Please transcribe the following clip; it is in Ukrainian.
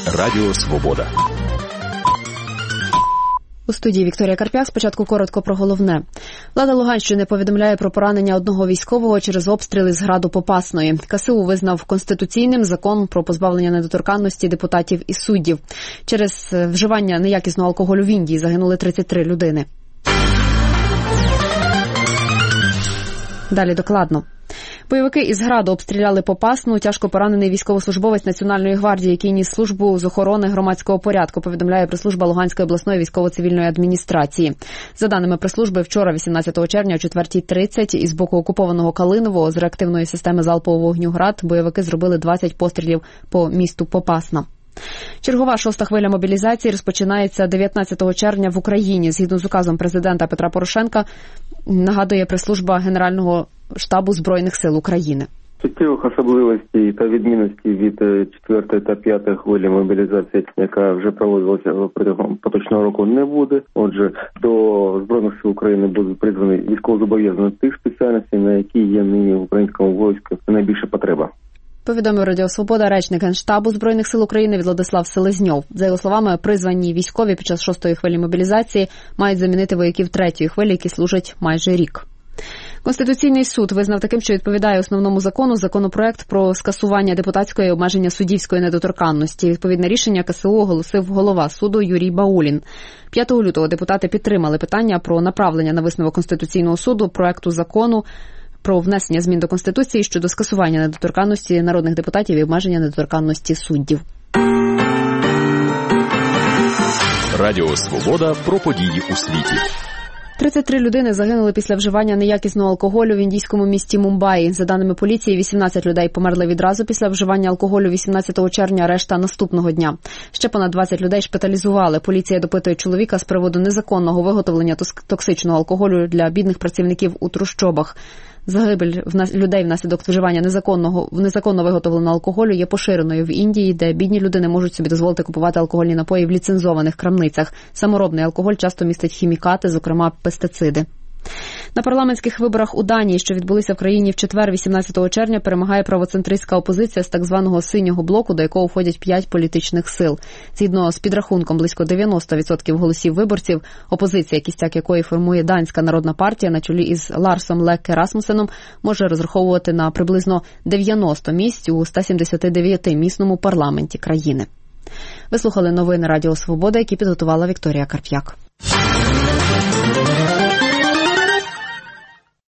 Радіо Свобода. У студії Вікторія Карп'як. Спочатку коротко про головне. Влада Луганщини повідомляє про поранення одного військового через обстріли з граду Попасної. КСУ визнав конституційним закон про позбавлення недоторканності депутатів і суддів. Через вживання неякісного алкоголю в Індії загинули 33 людини. Далі докладно. Бойовики із граду обстріляли Попасну. Тяжко поранений військовослужбовець Національної гвардії, який ніс службу з охорони громадського порядку, повідомляє прес-служба Луганської обласної військово-цивільної адміністрації. За даними прес-служби, вчора, 18 червня, о 4:30, із боку окупованого Калинового з реактивної системи залпового вогню «Град» бойовики зробили 20 пострілів по місту Попасна. Чергова 6-та хвиля мобілізації розпочинається 19 червня в Україні. Згідно з указом президента Петра Порошенка, нагадує прес-служба Генерального штабу Збройних сил України. Суттєвих особливостей та відмінностей від 4-ї та 5-ї хвилі мобілізації, яка вже проводилася протягом поточного року, не буде. Отже, до Збройних сил України будуть призвані військовозобов'язані тих спеціальностей, на які є нині в українському війську найбільша потреба. Повідомив Радіо Свобода речник Генштабу Збройних сил України Владислав Селезньов. За його словами, призвані військові під час 6-ї хвилі мобілізації мають замінити вояків 3-ї хвилі, які служать майже рік. Конституційний суд визнав таким, що відповідає основному закону, законопроект про скасування депутатської і обмеження суддівської недоторканності. Відповідне рішення КСУ оголосив голова суду Юрій Баулін. 5 лютого депутати підтримали питання про направлення на висновок Конституційного суду проекту закону про внесення змін до Конституції щодо скасування недоторканності народних депутатів і обмеження недоторканності суддів. Радіо Свобода про події у світі. 33 людини загинули після вживання неякісного алкоголю в індійському місті Мумбаї. За даними поліції, 18 людей померли відразу після вживання алкоголю 18 червня, решта наступного дня. Ще понад 20 людей шпиталізували. Поліція допитує чоловіка з приводу незаконного виготовлення токсичного алкоголю для бідних працівників у трущобах. Загибель людей внаслідок вживання незаконно виготовленого алкоголю є поширеною в Індії, де бідні люди не можуть собі дозволити купувати алкогольні напої в ліцензованих крамницях. Саморобний алкоголь часто містить хімікати, зокрема пестициди. На парламентських виборах у Данії, що відбулися в країні в четвер, 18 червня, перемагає правоцентристська опозиція з так званого «синього блоку», до якого входять 5 політичних сил. Згідно з підрахунком, близько 90% голосів виборців, опозиція, кістяк якої формує Данська народна партія на чолі із Ларсом Лекке Расмусеном, може розраховувати на приблизно 90 місць у 179-місному парламенті країни. Ви слухали новини Радіо Свобода, які підготувала Вікторія Карп'як.